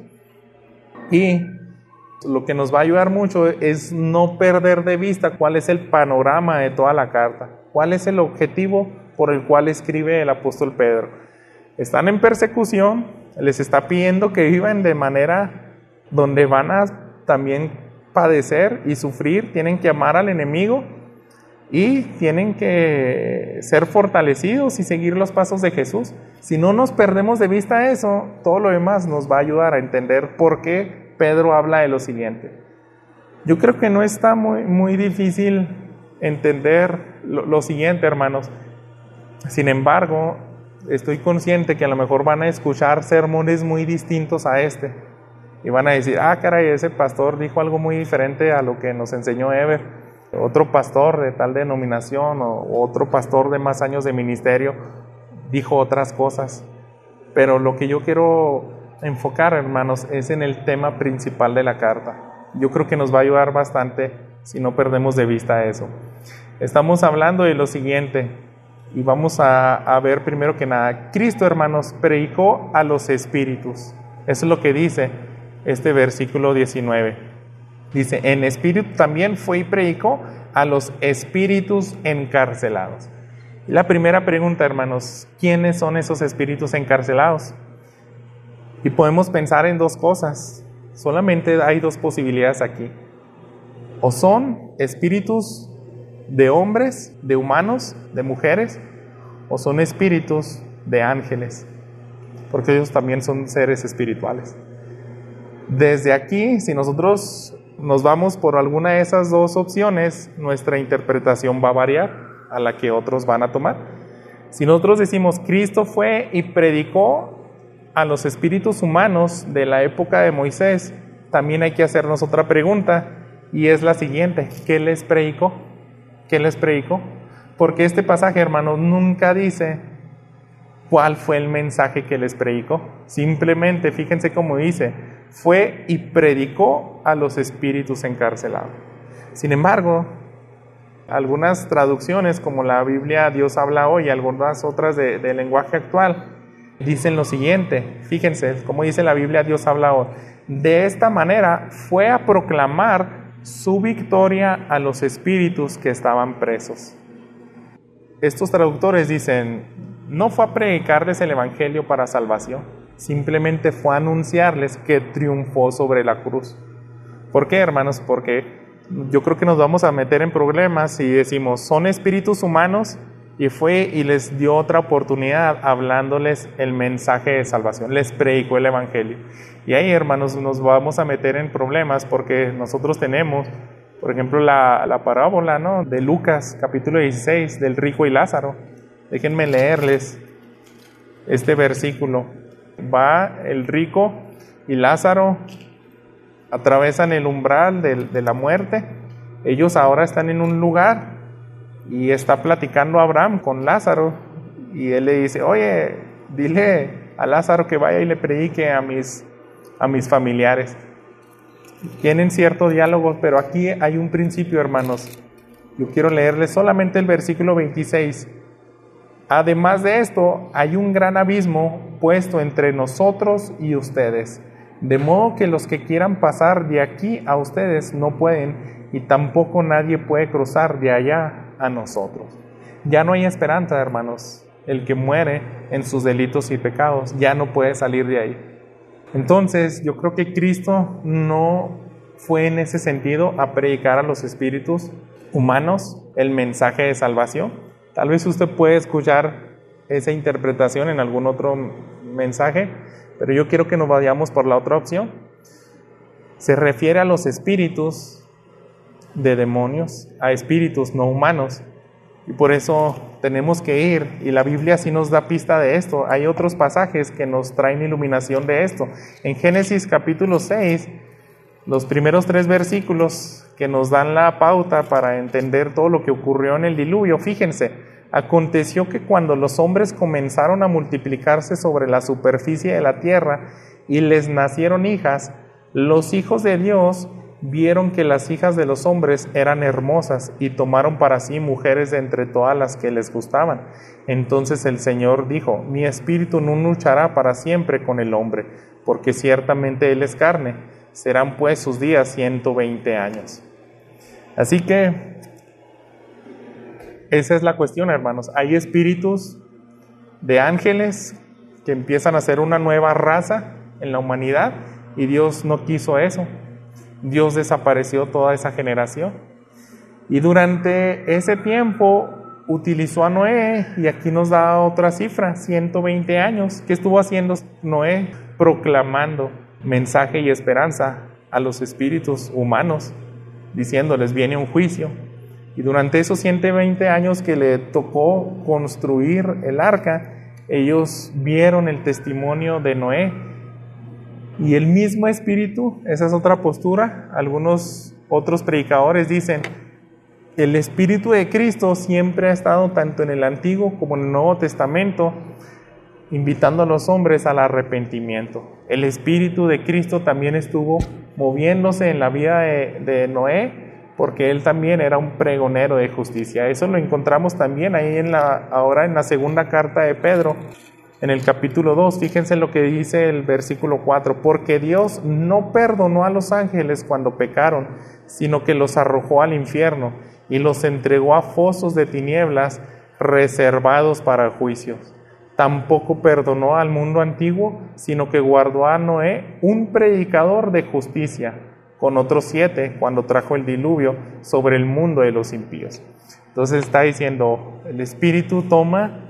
Y lo que nos va a ayudar mucho es no perder de vista cuál es el panorama de toda la carta, cuál es el objetivo por el cual escribe el apóstol Pedro. Están en persecución, les está pidiendo que vivan de manera donde van a también padecer y sufrir, tienen que amar al enemigo y tienen que ser fortalecidos y seguir los pasos de Jesús. Si no nos perdemos de vista eso, todo lo demás nos va a ayudar a entender por qué Pedro habla de lo siguiente. Yo creo que no está muy, muy difícil entender lo, lo siguiente, hermanos. Sin embargo, estoy consciente que a lo mejor van a escuchar sermones muy distintos a este. Y van a decir, ah, caray, ese pastor dijo algo muy diferente a lo que nos enseñó Ever. Otro pastor de tal denominación o otro pastor de más años de ministerio dijo otras cosas. Pero lo que yo quiero enfocar, hermanos, es en el tema principal de la carta. Yo creo que nos va a ayudar bastante si no perdemos de vista eso. Estamos hablando de lo siguiente y vamos a, a ver primero que nada. Cristo, hermanos, predicó a los espíritus. Eso es lo que dice este versículo diecinueve. Dice, en espíritu también fue y predicó a los espíritus encarcelados. Y la primera pregunta, hermanos, ¿quiénes son esos espíritus encarcelados? Y podemos pensar en dos cosas. Solamente hay dos posibilidades aquí. O son espíritus de hombres, de humanos, de mujeres, o son espíritus de ángeles, porque ellos también son seres espirituales. Desde aquí, si nosotros nos vamos por alguna de esas dos opciones, nuestra interpretación va a variar a la que otros van a tomar. Si nosotros decimos Cristo fue y predicó a los espíritus humanos de la época de Moisés, también hay que hacernos otra pregunta, y es la siguiente: ¿qué les predicó? ¿Qué les predicó? Porque este pasaje, hermanos, nunca dice cuál fue el mensaje que les predicó. Simplemente, fíjense cómo dice, fue y predicó a los espíritus encarcelados. Sin embargo, algunas traducciones, como la Biblia Dios habla hoy, y algunas otras de, de lenguaje actual, dicen lo siguiente. Fíjense cómo dice la Biblia Dios habla hoy. De esta manera fue a proclamar su victoria a los espíritus que estaban presos. Estos traductores dicen, no fue a predicarles el evangelio para salvación, simplemente fue a anunciarles que triunfó sobre la cruz. ¿Por qué, hermanos? Porque yo creo que nos vamos a meter en problemas si decimos, son espíritus humanos, y fue y les dio otra oportunidad hablándoles el mensaje de salvación, les predicó el evangelio. Y ahí, hermanos, nos vamos a meter en problemas porque nosotros tenemos, por ejemplo, la, la parábola, ¿no?, de Lucas, capítulo dieciséis, del rico y Lázaro. Déjenme leerles este versículo. Va el rico y Lázaro, atravesan el umbral de, de la muerte. Ellos ahora están en un lugar y está platicando Abraham con Lázaro y él le dice, oye, dile a Lázaro que vaya y le predique a mis, a mis familiares. Tienen cierto diálogo, pero aquí hay un principio, hermanos. Yo quiero leerles solamente el versículo veintiséis. Además de esto, hay un gran abismo puesto entre nosotros y ustedes, de modo que los que quieran pasar de aquí a ustedes no pueden, y tampoco nadie puede cruzar de allá a nosotros. Ya no hay esperanza, hermanos. El que muere en sus delitos y pecados ya no puede salir de ahí. Entonces, yo creo que Cristo no fue en ese sentido a predicar a los espíritus humanos el mensaje de salvación. Tal vez usted puede escuchar esa interpretación en algún otro mensaje, pero yo quiero que nos vayamos por la otra opción. Se refiere a los espíritus de demonios, a espíritus no humanos, y por eso tenemos que ir, y la Biblia sí nos da pista de esto. Hay otros pasajes que nos traen iluminación de esto. En Génesis capítulo seis, los primeros tres versículos que nos dan la pauta para entender todo lo que ocurrió en el diluvio. Fíjense, aconteció que cuando los hombres comenzaron a multiplicarse sobre la superficie de la tierra y les nacieron hijas, los hijos de Dios vieron que las hijas de los hombres eran hermosas y tomaron para sí mujeres de entre todas las que les gustaban. Entonces el Señor dijo, mi espíritu no luchará para siempre con el hombre, porque ciertamente él es carne. Serán pues sus días ciento veinte años. Así que esa es la cuestión, hermanos. Hay espíritus de ángeles que empiezan a ser una nueva raza en la humanidad y Dios no quiso eso. Dios desapareció toda esa generación. Y durante ese tiempo utilizó a Noé, y aquí nos da otra cifra, ciento veinte años. ¿Qué estuvo haciendo Noé? Proclamando mensaje y esperanza a los espíritus humanos, diciéndoles viene un juicio. Y durante esos ciento veinte años que le tocó construir el arca, ellos vieron el testimonio de Noé. Y el mismo espíritu, esa es otra postura, algunos otros predicadores dicen, el espíritu de Cristo siempre ha estado tanto en el Antiguo como en el Nuevo Testamento, invitando a los hombres al arrepentimiento. El espíritu de Cristo también estuvo moviéndose en la vida de, de Noé, porque él también era un pregonero de justicia. Eso lo encontramos también ahí en la, ahora en la segunda carta de Pedro, en el capítulo dos. Fíjense lo que dice el versículo cuatro. Porque Dios no perdonó a los ángeles cuando pecaron, sino que los arrojó al infierno y los entregó a fosos de tinieblas reservados para juicios. Tampoco perdonó al mundo antiguo, sino que guardó a Noé, un predicador de justicia, con otros siete, cuando trajo el diluvio sobre el mundo de los impíos. Entonces está diciendo, el Espíritu toma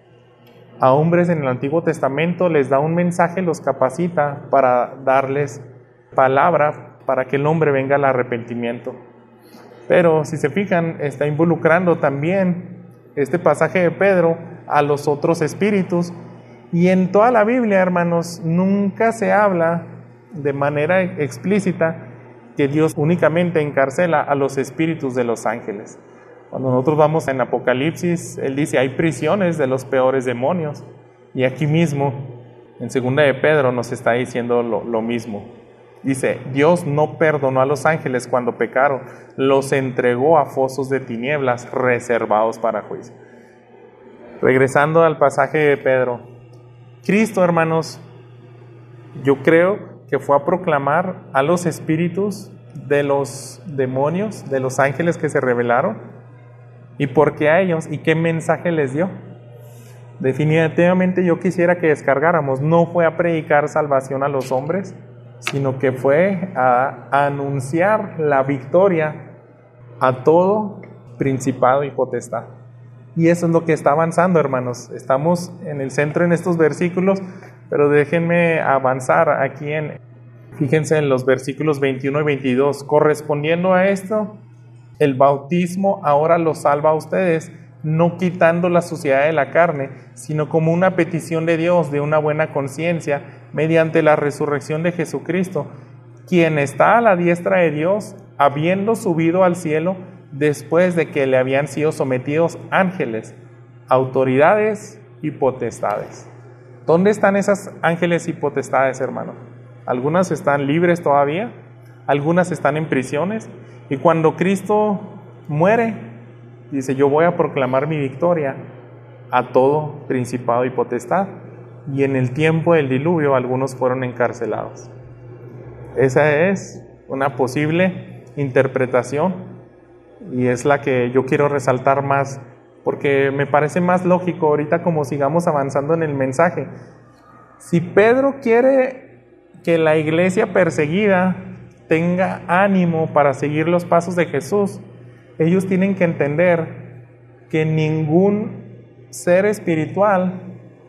a hombres en el Antiguo Testamento, les da un mensaje, los capacita para darles palabra, para que el hombre venga al arrepentimiento. Pero si se fijan, está involucrando también este pasaje de Pedro a los otros espíritus. Y en toda la Biblia, hermanos, nunca se habla de manera explícita que Dios únicamente encarcela a los espíritus de los ángeles. Cuando nosotros vamos en Apocalipsis, Él dice, hay prisiones de los peores demonios. Y aquí mismo, en segunda de Pedro, nos está diciendo lo, lo mismo. Dice, Dios no perdonó a los ángeles cuando pecaron, los entregó a fosos de tinieblas reservados para juicio. Regresando al pasaje de Pedro, Cristo, hermanos, yo creo que fue a proclamar a los espíritus de los demonios, de los ángeles que se rebelaron, y por qué a ellos, y qué mensaje les dio. Definitivamente yo quisiera que descargáramos, no fue a predicar salvación a los hombres, sino que fue a anunciar la victoria a todo principado y potestad. Y eso es lo que está avanzando, hermanos. Estamos en el centro en estos versículos, pero déjenme avanzar aquí en, fíjense en los versículos veintiuno y veintidós. Correspondiendo a esto, el bautismo ahora los salva a ustedes, no quitando la suciedad de la carne, sino como una petición de Dios de una buena conciencia, mediante la resurrección de Jesucristo, quien está a la diestra de Dios, habiendo subido al cielo, después de que le habían sido sometidos ángeles, autoridades y potestades. ¿Dónde están esas ángeles y potestades, hermano? Algunas están libres todavía, algunas están en prisiones, y cuando Cristo muere, dice, yo voy a proclamar mi victoria a todo principado y potestad. Y en el tiempo del diluvio algunos fueron encarcelados. Esa es una posible interpretación y es la que yo quiero resaltar más, porque me parece más lógico ahorita como sigamos avanzando en el mensaje. Si Pedro quiere que la iglesia perseguida tenga ánimo para seguir los pasos de Jesús, ellos tienen que entender que ningún ser espiritual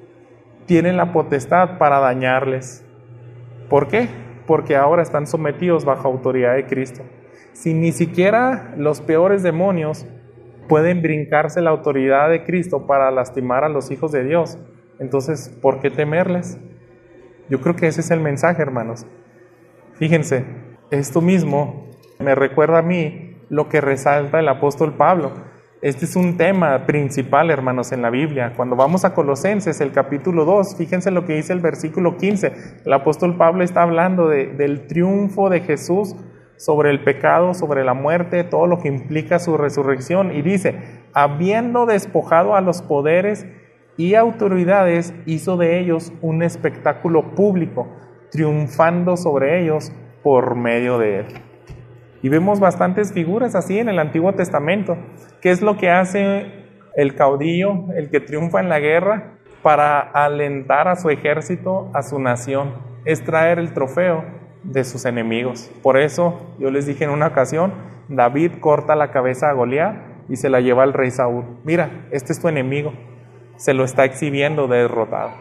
tiene la potestad para dañarles. ¿Por qué? Porque ahora están sometidos bajo autoridad de Cristo. Si ni siquiera los peores demonios pueden brincarse la autoridad de Cristo para lastimar a los hijos de Dios, entonces, ¿por qué temerles? Yo creo que ese es el mensaje, hermanos. Fíjense, esto mismo me recuerda a mí lo que resalta el apóstol Pablo. Este es un tema principal, hermanos, en la Biblia. Cuando vamos a Colosenses, el capítulo dos, fíjense lo que dice el versículo quince. El apóstol Pablo está hablando de, del triunfo de Jesús sobre el pecado, sobre la muerte, todo lo que implica su resurrección. Y dice, habiendo despojado a los poderes y autoridades, hizo de ellos un espectáculo público, triunfando sobre ellos por medio de él. Y vemos bastantes figuras así en el Antiguo Testamento. ¿Qué es lo que hace el caudillo, el que triunfa en la guerra, para alentar a su ejército, a su nación? Es traer el trofeo de sus enemigos. Por eso, yo les dije en una ocasión, David corta la cabeza a Goliat y se la lleva al rey Saúl. Mira, este es tu enemigo. Se lo está exhibiendo derrotado.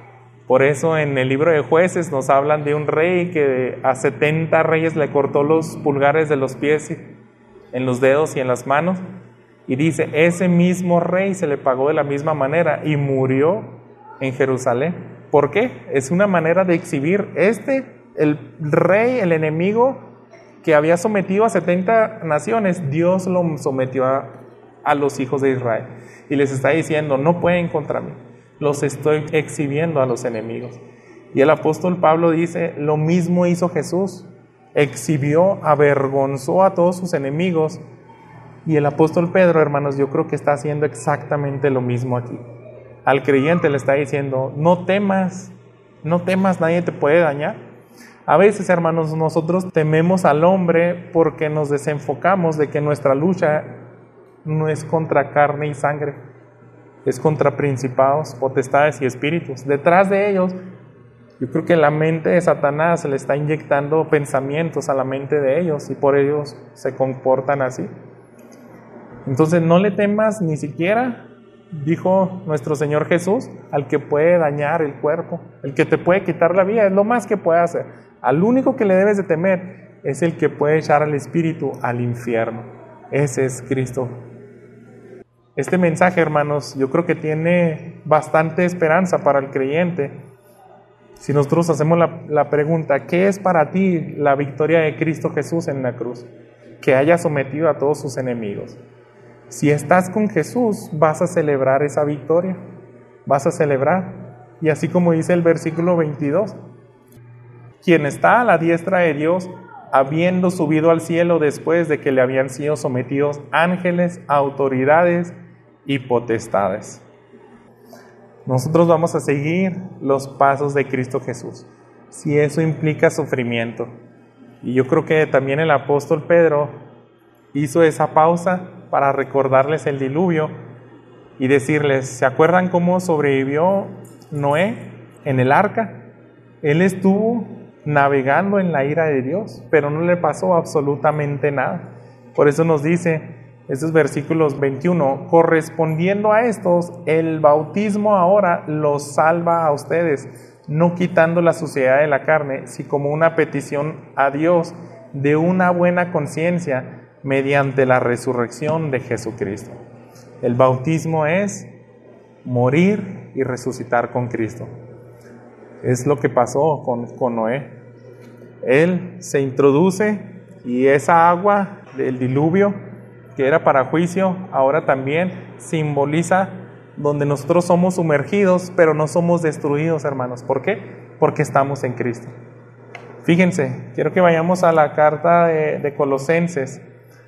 Por eso en el libro de Jueces nos hablan de un rey que a setenta reyes le cortó los pulgares de los pies en los dedos y en las manos. Y dice, ese mismo rey se le pagó de la misma manera y murió en Jerusalén. ¿Por qué? Es una manera de exhibir este, el rey, el enemigo que había sometido a setenta naciones, Dios lo sometió a, a los hijos de Israel. Y les está diciendo, no pueden contra mí, los estoy exhibiendo a los enemigos. Y el apóstol Pablo dice, lo mismo hizo Jesús, exhibió, avergonzó a todos sus enemigos. Y el apóstol Pedro, hermanos, yo creo que está haciendo exactamente lo mismo aquí. Al creyente le está diciendo, no temas, no temas, nadie te puede dañar. A veces, hermanos, nosotros tememos al hombre porque nos desenfocamos de que nuestra lucha no es contra carne y sangre, es contra principados, potestades y espíritus. Detrás de ellos, yo creo que la mente de Satanás le está inyectando pensamientos a la mente de ellos y por ellos se comportan así. Entonces no le temas ni siquiera, dijo nuestro Señor Jesús, al que puede dañar el cuerpo, el que te puede quitar la vida, es lo más que puede hacer. Al único que le debes de temer es el que puede echar al espíritu al infierno. Ese es Cristo. Este mensaje, hermanos, yo creo que tiene bastante esperanza para el creyente. Si nosotros hacemos la, la pregunta, ¿qué es para ti la victoria de Cristo Jesús en la cruz? Que haya sometido a todos sus enemigos. Si estás con Jesús, vas a celebrar esa victoria, vas a celebrar. Y así como dice el versículo veintidós, quien está a la diestra de Dios, habiendo subido al cielo después de que le habían sido sometidos ángeles, autoridades y potestades. Nosotros vamos a seguir los pasos de Cristo Jesús, si eso implica sufrimiento. Y yo creo que también el apóstol Pedro hizo esa pausa para recordarles el diluvio y decirles, ¿se acuerdan cómo sobrevivió Noé en el arca? Él estuvo navegando en la ira de Dios, pero no le pasó absolutamente nada. Por eso nos dice estos versículos veintiuno, correspondiendo a estos, el bautismo ahora los salva a ustedes, no quitando la suciedad de la carne, sino como una petición a Dios de una buena conciencia mediante la resurrección de Jesucristo. El bautismo es morir y resucitar con Cristo. Es lo que pasó con, con Noé. Él se introduce y esa agua del diluvio, que era para juicio, ahora también simboliza donde nosotros somos sumergidos, pero no somos destruidos, hermanos. ¿Por qué? Porque estamos en Cristo. Fíjense, quiero que vayamos a la carta de, de Colosenses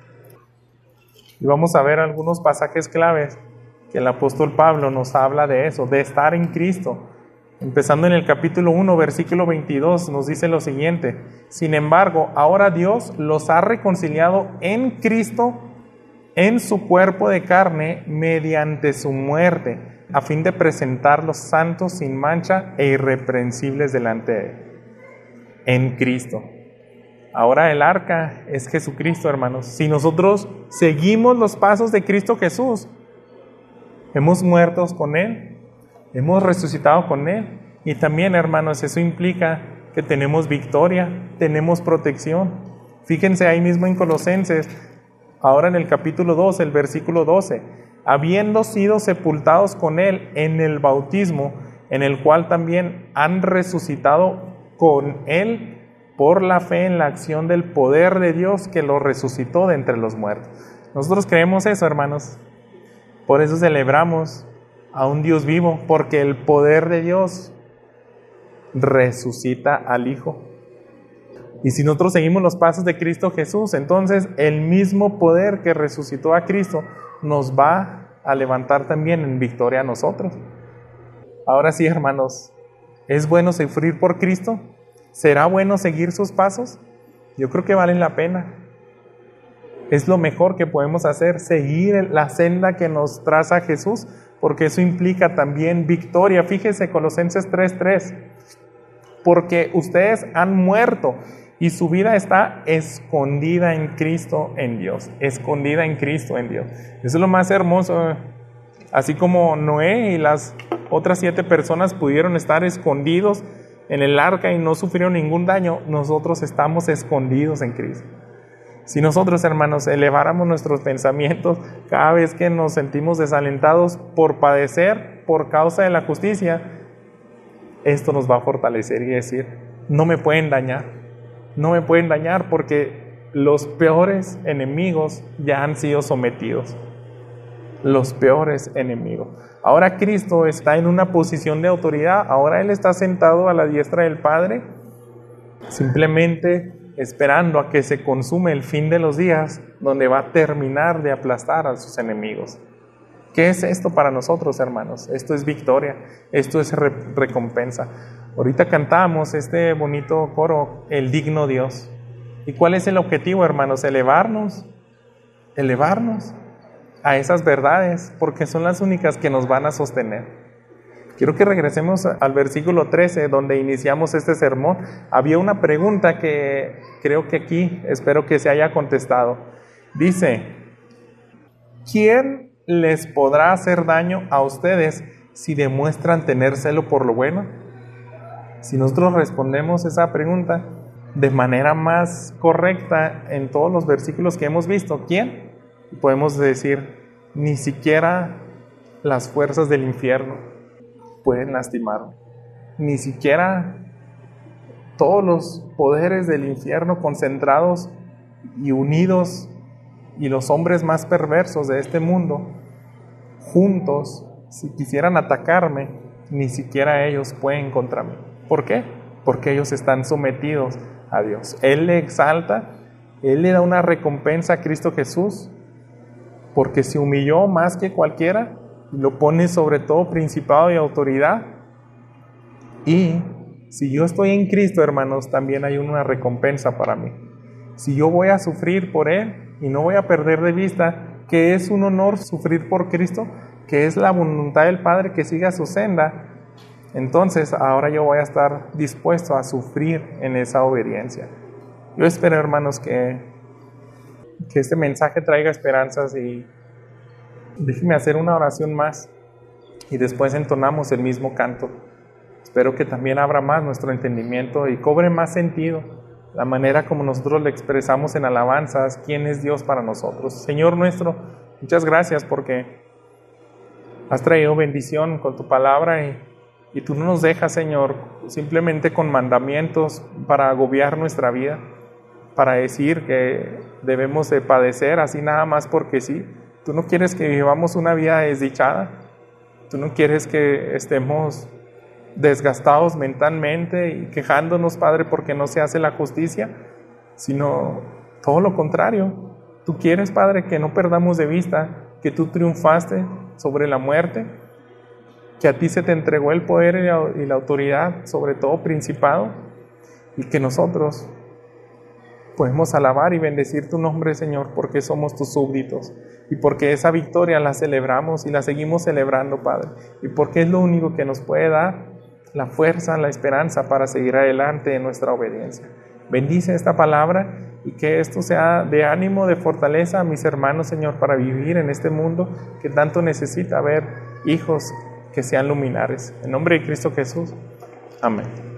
y vamos a ver algunos pasajes claves que el apóstol Pablo nos habla de eso, de estar en Cristo. Empezando en el capítulo uno, versículo veintidós, nos dice lo siguiente: sin embargo, ahora Dios los ha reconciliado en Cristo, en su cuerpo de carne, mediante su muerte, a fin de presentarlos santos, sin mancha e irreprensibles delante de Él. En Cristo. Ahora el arca es Jesucristo, hermanos. Si nosotros seguimos los pasos de Cristo Jesús, hemos muerto con Él, hemos resucitado con Él. Y también, hermanos, eso implica que tenemos victoria, tenemos protección. Fíjense ahí mismo en Colosenses, ahora en el capítulo dos, el versículo doce. Habiendo sido sepultados con Él en el bautismo, en el cual también han resucitado con Él por la fe en la acción del poder de Dios que lo resucitó de entre los muertos. Nosotros creemos eso, hermanos. Por eso celebramos a un Dios vivo, porque el poder de Dios resucita al Hijo. Y si nosotros seguimos los pasos de Cristo Jesús, entonces el mismo poder que resucitó a Cristo nos va a levantar también en victoria a nosotros. Ahora sí, hermanos, ¿es bueno sufrir por Cristo? ¿Será bueno seguir sus pasos? Yo creo que valen la pena. Es lo mejor que podemos hacer, seguir la senda que nos traza Jesús, porque eso implica también victoria. Fíjese, Colosenses tres tres, porque ustedes han muerto y su vida está escondida en Cristo, en Dios, escondida en Cristo, en Dios. Eso es lo más hermoso. Así como Noé y las otras siete personas pudieron estar escondidos en el arca y no sufrieron ningún daño, nosotros estamos escondidos en Cristo. Si nosotros, hermanos, eleváramos nuestros pensamientos cada vez que nos sentimos desalentados por padecer por causa de la justicia, esto nos va a fortalecer y decir, no me pueden dañar, no me pueden dañar porque los peores enemigos ya han sido sometidos. Los peores enemigos. Ahora Cristo está en una posición de autoridad, ahora Él está sentado a la diestra del Padre, simplemente esperando a que se consume el fin de los días, donde va a terminar de aplastar a sus enemigos. ¿Qué es esto para nosotros, hermanos? Esto es victoria, esto es re- recompensa. Ahorita cantamos este bonito coro, el digno Dios. ¿Y cuál es el objetivo, hermanos? Elevarnos, elevarnos a esas verdades, porque son las únicas que nos van a sostener. Quiero que regresemos al versículo trece, donde iniciamos este sermón. Había una pregunta que creo que aquí espero que se haya contestado. Dice, ¿quién les podrá hacer daño a ustedes si demuestran tener celo por lo bueno? Si nosotros respondemos esa pregunta de manera más correcta en todos los versículos que hemos visto, ¿quién? Podemos decir, ni siquiera las fuerzas del infierno pueden lastimarme. Ni siquiera todos los poderes del infierno concentrados y unidos, y los hombres más perversos de este mundo, juntos, si quisieran atacarme, ni siquiera ellos pueden contra mí. ¿Por qué? Porque ellos están sometidos a Dios. Él le exalta, Él le da una recompensa a Cristo Jesús, porque se humilló más que cualquiera, y lo pone sobre todo principado y autoridad. Y si yo estoy en Cristo, hermanos, también hay una recompensa para mí. Si yo voy a sufrir por Él y no voy a perder de vista que es un honor sufrir por Cristo, que es la voluntad del Padre que siga su senda, entonces ahora yo voy a estar dispuesto a sufrir en esa obediencia. Yo espero, hermanos, que, que este mensaje traiga esperanzas, y déjenme hacer una oración más y después entonamos el mismo canto. Espero que también abra más nuestro entendimiento y cobre más sentido la manera como nosotros le expresamos en alabanzas quién es Dios para nosotros. Señor nuestro, muchas gracias porque has traído bendición con tu palabra, y, y tú no nos dejas, Señor, simplemente con mandamientos para agobiar nuestra vida, para decir que debemos de padecer así nada más porque sí. Tú no quieres que vivamos una vida desdichada. Tú no quieres que estemos desgastados mentalmente y quejándonos, Padre, porque no se hace la justicia, sino todo lo contrario. Tú quieres, Padre, que no perdamos de vista que tú triunfaste sobre la muerte, que a ti se te entregó el poder y la autoridad sobre todo principado, y que nosotros podemos alabar y bendecir tu nombre, Señor, porque somos tus súbditos, y porque esa victoria la celebramos y la seguimos celebrando, Padre, y porque es lo único que nos puede dar la fuerza, la esperanza para seguir adelante en nuestra obediencia. Bendice esta palabra y que esto sea de ánimo, de fortaleza a mis hermanos, Señor, para vivir en este mundo que tanto necesita ver hijos que sean luminares. En nombre de Cristo Jesús. Amén.